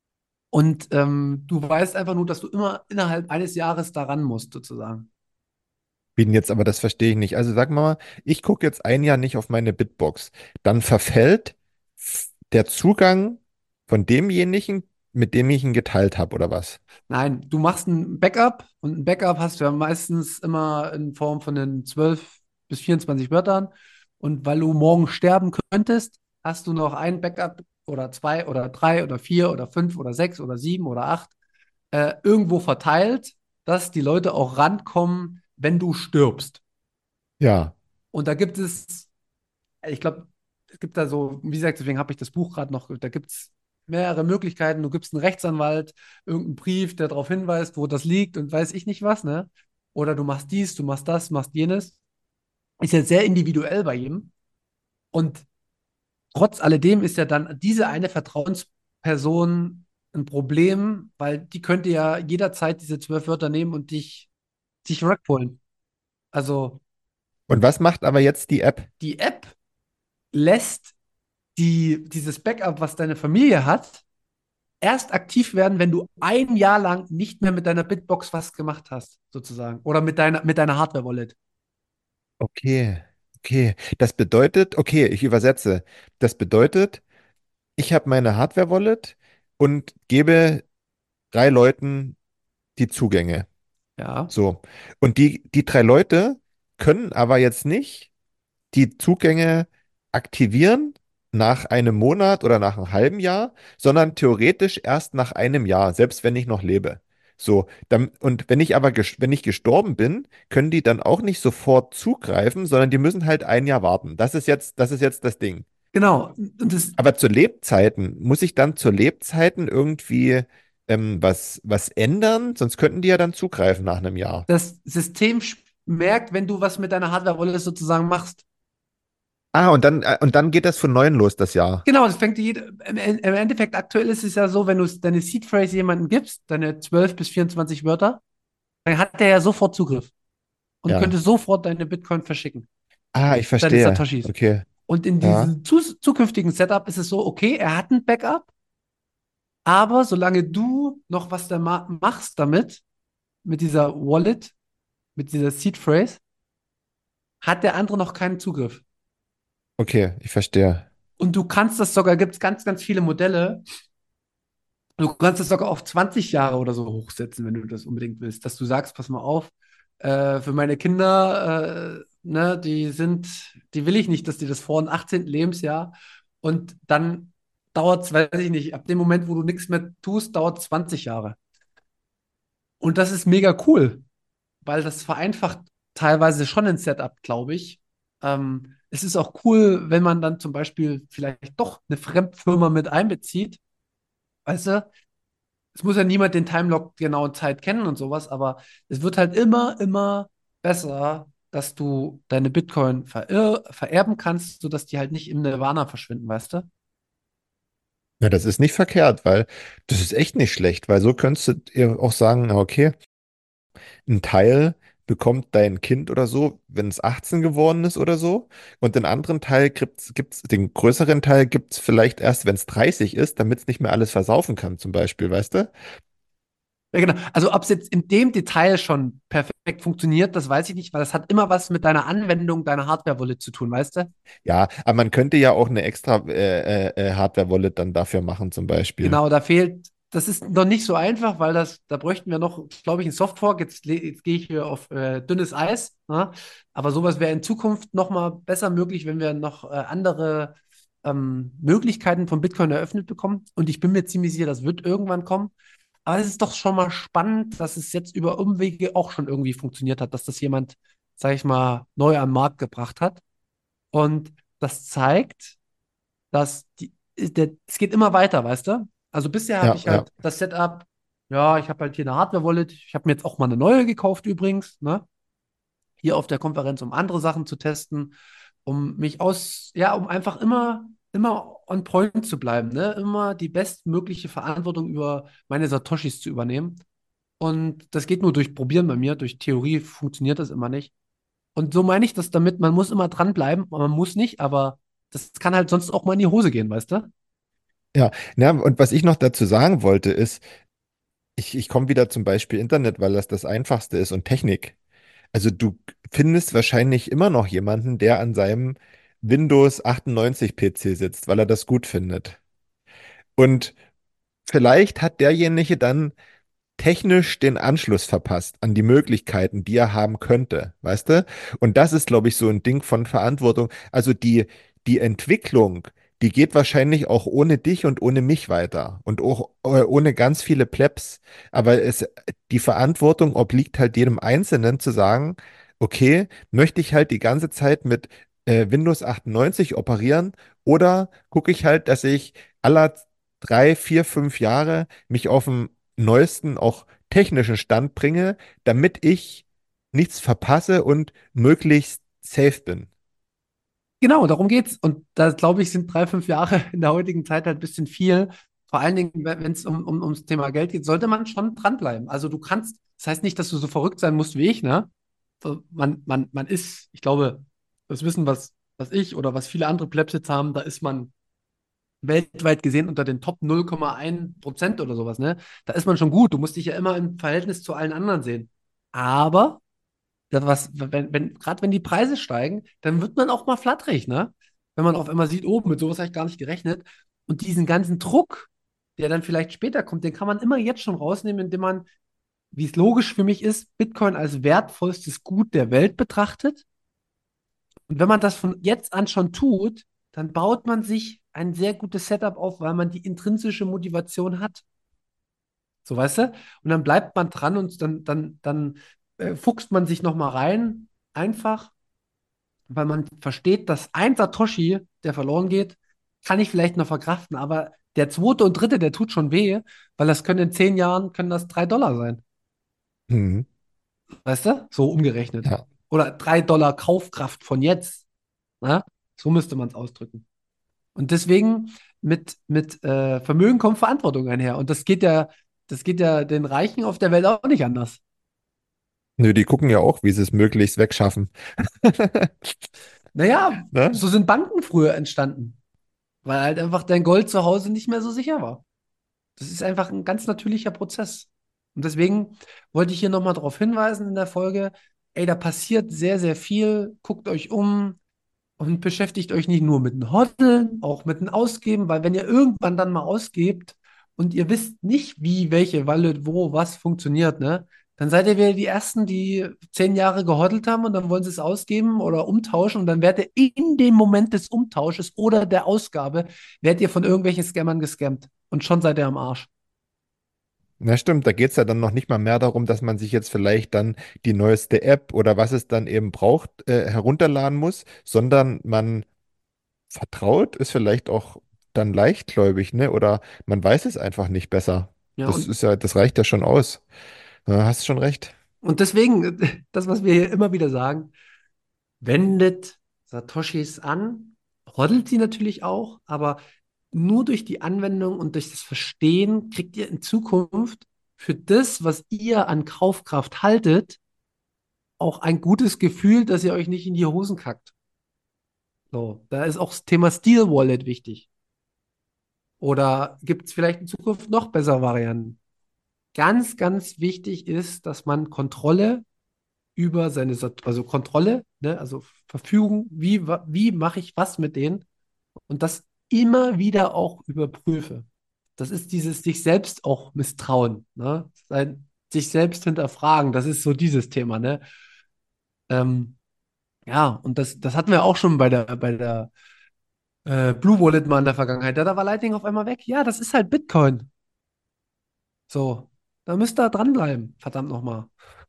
Und ähm, du weißt einfach nur, dass du immer innerhalb eines Jahres daran musst, sozusagen. Wie denn jetzt, aber das verstehe ich nicht. Also sag mal, ich gucke jetzt ein Jahr nicht auf meine Bitbox. Dann verfällt f- der Zugang von demjenigen, mit dem ich ihn geteilt habe, oder was? Nein, du machst ein Backup und ein Backup hast du ja meistens immer in Form von den zwölf bis vierundzwanzig Wörtern. Und weil du morgen sterben könntest, hast du noch ein Backup oder zwei oder drei oder vier oder fünf oder sechs oder sieben oder acht äh, irgendwo verteilt, dass die Leute auch rankommen, wenn du stirbst. Ja. Und da gibt es, ich glaube, es gibt da so, wie gesagt, deswegen habe ich das Buch gerade noch, da gibt es mehrere Möglichkeiten. Du gibst einen Rechtsanwalt irgendeinen Brief, der darauf hinweist, wo das liegt und weiß ich nicht was, ne? Oder du machst dies, du machst das, machst jenes. Ist ja sehr individuell bei jedem. Und trotz alledem ist ja dann diese eine Vertrauensperson ein Problem, weil die könnte ja jederzeit diese zwölf Wörter nehmen und dich, dich rugpullen. Also Und was macht aber jetzt die App? die App lässt die, dieses Backup, was deine Familie hat, erst aktiv werden, wenn du ein Jahr lang nicht mehr mit deiner Bitbox was gemacht hast, sozusagen. Oder mit deiner, mit deiner Hardware-Wallet. Okay, okay. Das bedeutet, okay, ich übersetze. Das bedeutet, ich habe meine Hardware-Wallet und gebe drei Leuten die Zugänge. Ja, So. Und die, die drei Leute können aber jetzt nicht die Zugänge aktivieren nach einem Monat oder nach einem halben Jahr, sondern theoretisch erst nach einem Jahr, selbst wenn ich noch lebe. So, dann, und wenn ich aber ges- wenn ich gestorben bin, können die dann auch nicht sofort zugreifen, sondern die müssen halt ein Jahr warten. Das ist jetzt, das ist jetzt das Ding. genau. Und das, Aber zu Lebzeiten, muss ich dann zu Lebzeiten irgendwie ähm, was, was ändern? Sonst könnten die ja dann zugreifen nach einem Jahr. das System merkt, wenn du was mit deiner Hardware-Wallet sozusagen machst. Ah, und dann, äh, und dann geht das von neuem los, das Jahr. Genau, das fängt jede, im, im Endeffekt aktuell ist es ja so, wenn du deine Seed Phrase jemandem gibst, deine zwölf bis vierundzwanzig Wörter, dann hat der ja sofort Zugriff und Ja. könnte sofort deine Bitcoin verschicken, Ah, ich deine verstehe. Satoshis. Okay. Und in Ja. diesem zu zukünftigen Setup ist es so, okay, er hat ein Backup, aber solange du noch was da ma machst damit, mit dieser Wallet, mit dieser Seed Phrase, hat der andere noch keinen Zugriff. Okay, ich verstehe. Und du kannst das sogar, gibt es ganz, ganz viele Modelle. Du kannst das sogar auf zwanzig Jahre oder so hochsetzen, wenn du das unbedingt willst. Dass du sagst, pass mal auf, äh, für meine Kinder, äh, ne, die sind, die will ich nicht, dass die das vor dem achtzehnten. Lebensjahr und dann dauert es, weiß ich nicht, ab dem Moment, wo du nichts mehr tust, dauert es zwanzig Jahre. Und das ist mega cool, weil das vereinfacht teilweise schon ein Setup, glaube ich. Ähm, es ist auch cool, wenn man dann zum Beispiel vielleicht doch eine Fremdfirma mit einbezieht. Weißt du, es muss ja niemand den Timelock genauen Zeit kennen und sowas, aber es wird halt immer, immer besser, dass du deine Bitcoin verir vererben kannst, sodass die halt nicht im Nirvana verschwinden, weißt du? Ja, das ist nicht verkehrt, weil das ist echt nicht schlecht, weil so könntest du auch sagen, na, okay, ein Teil bekommt dein Kind oder so, wenn es achtzehn geworden ist oder so, und den anderen Teil gibt's, gibt's, den größeren Teil gibt es vielleicht erst, wenn es dreißig ist, damit es nicht mehr alles versaufen kann, zum Beispiel, weißt du? Ja, genau. Also, ob es jetzt in dem Detail schon perfekt funktioniert, das weiß ich nicht, weil das hat immer was mit deiner Anwendung, deiner Hardware-Wallet zu tun, weißt du? Ja, aber man könnte ja auch eine extra äh, äh, äh, Hardware-Wallet dann dafür machen, zum Beispiel. Genau, da fehlt, das ist noch nicht so einfach, weil das, da bräuchten wir noch, glaube ich, einen Softfork. Jetzt, le- jetzt gehe ich hier auf äh, dünnes Eis. Ne? Aber sowas wäre in Zukunft noch mal besser möglich, wenn wir noch äh, andere ähm, Möglichkeiten von Bitcoin eröffnet bekommen. Und ich bin mir ziemlich sicher, das wird irgendwann kommen. Aber es ist doch schon mal spannend, dass es jetzt über Umwege auch schon irgendwie funktioniert hat, dass das jemand, sag ich mal, neu am Markt gebracht hat. Und das zeigt, dass die, der, es geht immer weiter, weißt du? Also bisher habe Ja, ich ja. halt das Setup, ja, ich habe halt hier eine Hardware-Wallet. Ich habe mir jetzt auch mal eine neue gekauft übrigens, ne? hier auf der Konferenz, um andere Sachen zu testen, um mich aus, ja, um einfach immer, immer on point zu bleiben, ne? Immer die bestmögliche Verantwortung über meine Satoshis zu übernehmen. Und das geht nur durch Probieren bei mir. Durch Theorie funktioniert das immer nicht. Und so meine ich das damit, man muss immer dranbleiben, man muss nicht, aber das kann halt sonst auch mal in die Hose gehen, weißt du? Ja, na, und was ich noch dazu sagen wollte, ist, ich, ich komme wieder zum Beispiel Internet, weil das das Einfachste ist und Technik. Also du findest wahrscheinlich immer noch jemanden, der an seinem Windows achtundneunzig P C sitzt, weil er das gut findet. Und vielleicht hat derjenige dann technisch den Anschluss verpasst an die Möglichkeiten, die er haben könnte, weißt du? Und das ist, glaube ich, so ein Ding von Verantwortung. Also die, die Entwicklung, die geht wahrscheinlich auch ohne dich und ohne mich weiter und auch äh, ohne ganz viele Plebs. Aber es, die Verantwortung obliegt halt jedem Einzelnen zu sagen, okay, möchte ich halt die ganze Zeit mit äh, Windows achtundneunzig operieren oder gucke ich halt, dass ich aller drei, vier, fünf Jahre mich auf dem neuesten, auch technischen Stand bringe, damit ich nichts verpasse und möglichst safe bin. Genau, darum geht's. Und da glaube ich, sind drei, fünf Jahre in der heutigen Zeit halt ein bisschen viel. Vor allen Dingen, wenn es um, um, ums Thema Geld geht, sollte man schon dranbleiben. Also du kannst, das heißt nicht, dass du so verrückt sein musst wie ich, ne? So, Man, man, man ist, ich glaube, das Wissen, was, was ich oder was viele andere Plebs jetzt haben, da ist man weltweit gesehen unter den Top null Komma eins Prozent oder sowas, ne? Da ist man schon gut. Du musst dich ja immer im Verhältnis zu allen anderen sehen. Aber das was, wenn, wenn, gerade wenn die Preise steigen, dann wird man auch mal flatterig, ne? Wenn man auf einmal sieht, oh, mit sowas habe ich gar nicht gerechnet. Und diesen ganzen Druck, der dann vielleicht später kommt, den kann man immer jetzt schon rausnehmen, indem man, wie es logisch für mich ist, Bitcoin als wertvollstes Gut der Welt betrachtet. Und wenn man das von jetzt an schon tut, dann baut man sich ein sehr gutes Setup auf, weil man die intrinsische Motivation hat. So, weißt du? Und dann bleibt man dran und dann, dann, dann äh, fuchst man sich nochmal rein, einfach, weil man versteht, dass ein Satoshi, der verloren geht, kann ich vielleicht noch verkraften, aber der zweite und dritte, der tut schon weh, weil das können in zehn Jahren, können das drei Dollar sein. Mhm. Weißt du? So umgerechnet. Ja. Oder drei Dollar Kaufkraft von jetzt. Ne? So müsste man es ausdrücken. Und deswegen mit, mit äh, Vermögen kommt Verantwortung einher. Und das geht ja, das geht ja den Reichen auf der Welt auch nicht anders. Nö, die gucken ja auch, wie sie es möglichst wegschaffen. Naja, Ne? so sind Banken früher entstanden, weil halt einfach dein Gold zu Hause nicht mehr so sicher war. Das ist einfach ein ganz natürlicher Prozess. Und deswegen wollte ich hier nochmal darauf hinweisen in der Folge, ey, da passiert sehr, sehr viel. Guckt euch um und beschäftigt euch nicht nur mit dem Hodeln, auch mit dem Ausgeben, weil wenn ihr irgendwann dann mal ausgebt und ihr wisst nicht, wie, welche Wallet, wo, was funktioniert, ne? Dann seid ihr wieder die Ersten, die zehn Jahre gehodelt haben und dann wollen sie es ausgeben oder umtauschen und dann werdet ihr in dem Moment des Umtausches oder der Ausgabe, werdet ihr von irgendwelchen Scammern gescammt und schon seid ihr am Arsch. Na stimmt, da geht es ja dann noch nicht mal mehr darum, dass man sich jetzt vielleicht dann die neueste App oder was es dann eben braucht, äh, herunterladen muss, sondern man vertraut, ist vielleicht auch dann leichtgläubig, ne? Oder man weiß es einfach nicht besser. Ja, Das und, ist ja, das reicht ja schon aus. Ja, hast schon recht. und deswegen, das, was wir hier immer wieder sagen, wendet Satoshis an, hodelt sie natürlich auch, aber nur durch die Anwendung und durch das Verstehen kriegt ihr in Zukunft für das, was ihr an Kaufkraft haltet, auch ein gutes Gefühl, dass ihr euch nicht in die Hosen kackt. So, da ist auch das Thema Steel Wallet wichtig. Oder gibt es vielleicht in Zukunft noch bessere Varianten? Ganz, ganz wichtig ist, dass man Kontrolle über seine, Sat- also Kontrolle, ne, also Verfügung, wie, wa- wie mache ich was mit denen und das immer wieder auch überprüfe. Das ist dieses sich selbst auch misstrauen, ne? Sein, sich selbst hinterfragen, das ist so dieses Thema, ne? Ähm, ja, und das, das hatten wir auch schon bei der, bei der äh, Blue Wallet mal in der Vergangenheit. Ja, da war Lightning auf einmal weg. Ja, das ist halt Bitcoin. So, da müsst ihr dranbleiben, verdammt nochmal.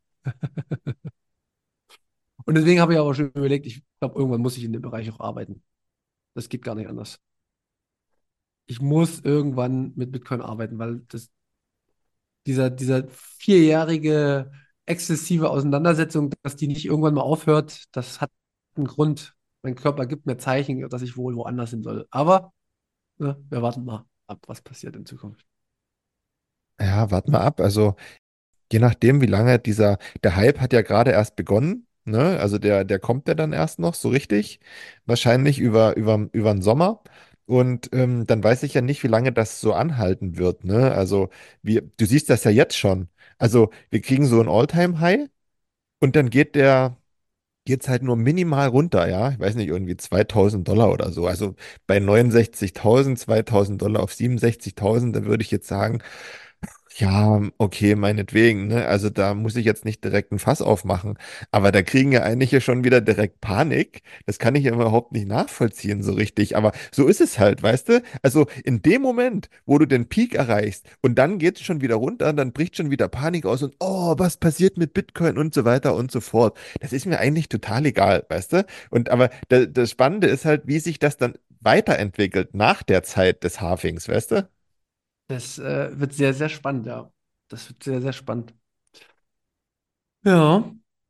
Und deswegen habe ich aber schon überlegt, ich glaube, irgendwann muss ich in dem Bereich auch arbeiten. Das geht gar nicht anders. Ich muss irgendwann mit Bitcoin arbeiten, weil das, dieser, dieser vierjährige exzessive Auseinandersetzung, dass die nicht irgendwann mal aufhört. Das hat einen Grund. Mein Körper gibt mir Zeichen, dass ich wohl woanders hin soll. Aber ne, wir warten mal ab, was passiert in Zukunft. Ja, warten wir ab. Also je nachdem, wie lange dieser, der Hype hat ja gerade erst begonnen, ne? Also der, der kommt ja dann erst noch so richtig, wahrscheinlich über, über, über den Sommer. Und ähm, dann weiß ich ja nicht, wie lange das so anhalten wird, ne? Also wir, du siehst das ja jetzt schon. Also wir kriegen so ein All-Time-High und dann geht der, geht's halt nur minimal runter, ja? Ich weiß nicht, irgendwie zweitausend Dollar oder so. Also bei neunundsechzigtausend, zweitausend Dollar auf siebenundsechzigtausend, da würde ich jetzt sagen, ja, okay, meinetwegen, ne? Also da muss ich jetzt nicht direkt ein Fass aufmachen. Aber da kriegen ja einige schon wieder direkt Panik. Das kann ich ja überhaupt nicht nachvollziehen so richtig. Aber so ist es halt, weißt du? Also in dem Moment, wo du den Peak erreichst und dann geht es schon wieder runter, dann bricht schon wieder Panik aus und oh, was passiert mit Bitcoin und so weiter und so fort. Das ist mir eigentlich total egal, weißt du? Und aber da, das Spannende ist halt, wie sich das dann weiterentwickelt nach der Zeit des Halvings, weißt du? Das äh, wird sehr, sehr spannend, ja. Das wird sehr, sehr spannend. Ja,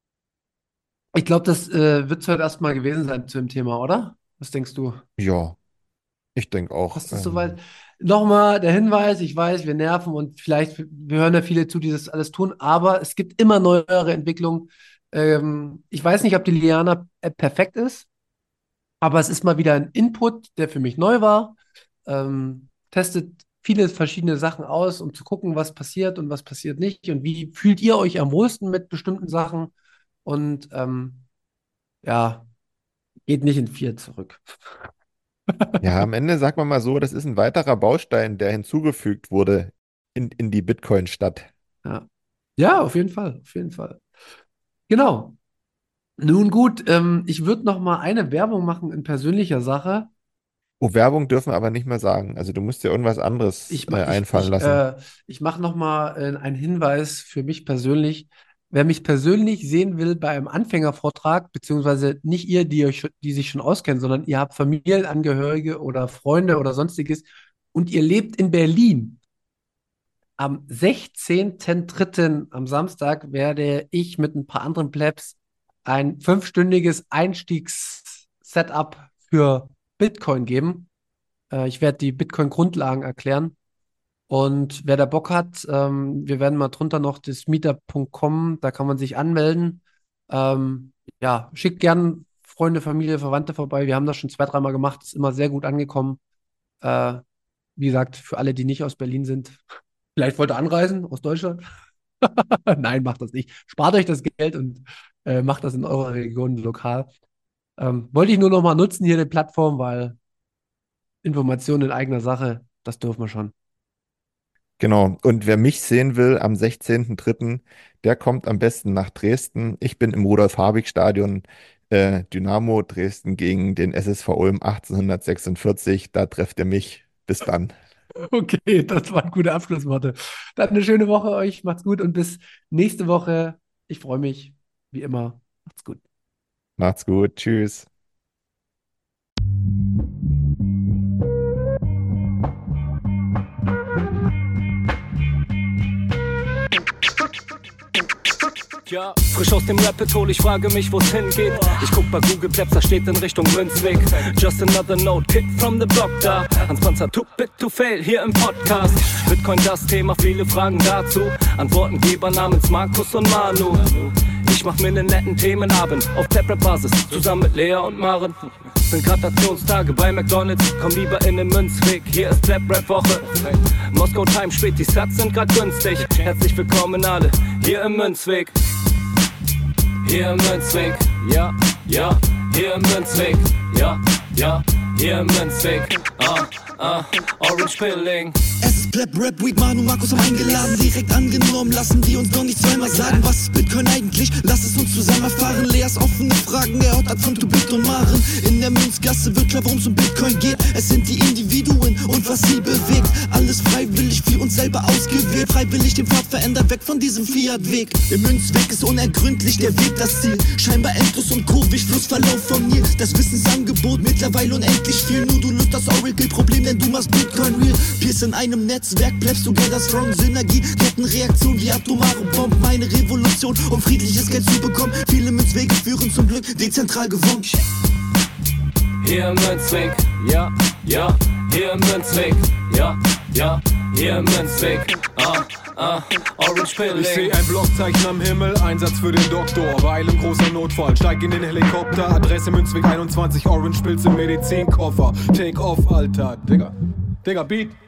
ich glaube, das äh, wird es heute erstmal gewesen sein zu dem Thema, oder? Was denkst du? Ja. Ich denke auch. Passt es soweit? Ähm, Nochmal der Hinweis, ich weiß, wir nerven und vielleicht, wir hören ja viele zu, die das alles tun, aber es gibt immer neuere Entwicklungen. Ähm, ich weiß nicht, ob die Liana-App perfekt ist, aber es ist mal wieder ein Input, der für mich neu war. Ähm, testet viele verschiedene Sachen aus, um zu gucken, was passiert und was passiert nicht und wie fühlt ihr euch am wohlsten mit bestimmten Sachen und ähm, ja, geht nicht in vier zurück. ja, am Ende sagt man mal so, das ist ein weiterer Baustein, der hinzugefügt wurde in, in die Bitcoin-Stadt. Ja. Ja, auf jeden Fall, auf jeden Fall. Genau. Nun gut, ähm, ich würde noch mal eine Werbung machen in persönlicher Sache. Oh, Werbung dürfen wir aber nicht mehr sagen. Also du musst dir irgendwas anderes Ich, äh, ma- ich, einfallen ich, lassen. äh, ich mache noch mal äh, einen Hinweis für mich persönlich. Wer mich persönlich sehen will bei einem Anfängervortrag, beziehungsweise nicht ihr, die euch, schon- die sich schon auskennen, sondern ihr habt Familienangehörige oder Freunde oder sonstiges und ihr lebt in Berlin. Am sechzehnten dritten am Samstag werde ich mit ein paar anderen Plebs ein fünfstündiges Einstiegs-Setup für Bitcoin geben. Äh, ich werde die Bitcoin-Grundlagen erklären. Und wer da Bock hat, ähm, wir werden mal drunter noch das meetup punkt com, da kann man sich anmelden. Ähm, ja, schickt gern Freunde, Familie, Verwandte vorbei. Wir haben das schon zwei, dreimal gemacht, ist immer sehr gut angekommen. Äh, wie gesagt, für alle, die nicht aus Berlin sind, vielleicht wollt ihr anreisen aus Deutschland. Nein, macht das nicht. Spart euch das Geld und äh, macht das in eurer Region lokal. Ähm, wollte ich nur noch mal nutzen hier die Plattform, weil Informationen in eigener Sache, das dürfen wir schon. Genau. Und wer mich sehen will am sechzehnten dritten, der kommt am besten nach Dresden. Ich bin im Rudolf-Habig-Stadion, äh, Dynamo Dresden gegen den S S V Ulm achtzehnhundertsechsundvierzig. Da trefft ihr mich. Bis dann. Okay, das waren gute Abschlussworte. Dann eine schöne Woche euch. Macht's gut und bis nächste Woche. Ich freue mich, wie immer. Macht's gut. Macht's gut. Tschüss. Ja, frisch aus dem Rabbit-Hole, ich frage mich, wo's hingeht. Ich guck bei Google Maps, da steht in Richtung Münzweg. Just another note, Kid from the Block da. Hans Panzer, too bit to fail, hier im Podcast. Bitcoin das Thema, viele Fragen dazu. Antwortengeber namens Markus und Manu. Ich mach mir nen netten Themenabend auf Tab-Rap-Basis, zusammen mit Lea und Maren. Sind Gratationstage bei McDonalds, komm lieber in den Münzweg. Hier ist Tab-Rap-Woche. Moskau Time spät, die Sats sind grad günstig. Herzlich willkommen alle, hier im Münzweg. Hier im Münzweg, ja, ja, hier im Münzweg, ja, ja, hier im Münzweg, ah, ah, Orange Pilling. Es ist Pleb Rap Week, Manu, Markus haben eingeladen, direkt angenommen, lassen die uns doch nicht zweimal sagen, was ist Bitcoin eigentlich, lass es uns zusammen erfahren, Leas offene Fragen, er hat von Tobit und Maren, in der Münzgasse wird klar, worum es um Bitcoin geht, es sind die Individuen und was sie bewegt, alles freiwillig für uns selber ausgewählt. Freiwillig den Pfad verändert, weg von diesem Fiat-Weg. Der Münzweg ist unergründlich, der Weg das Ziel. Scheinbar endlos und kurvig, Flussverlauf von Nil. Das Wissensangebot mittlerweile unendlich viel. Nur du löst das Oracle-Problem, denn du machst Bitcoin real. Pierce in einem Netzwerk, bleibst together strong. Synergie, Kettenreaktion wie atomare Bomben. Eine Revolution, um friedliches Geld zu bekommen. Viele Münzwege führen zum Glück, dezentral gewonnen. Hier im Münzweg, ja, ja, hier im Münzweg, ja, ja, hier im Münzweg, ah, ah, Orange Pilling. Ich seh ein Blockzeichen am Himmel, Einsatz für den Doktor, weil im großer Notfall, steig in den Helikopter, Adresse Münzweg einundzwanzig, Orange Pilz im Medizinkoffer, Take off, Alter, Digga, Digga, Beat.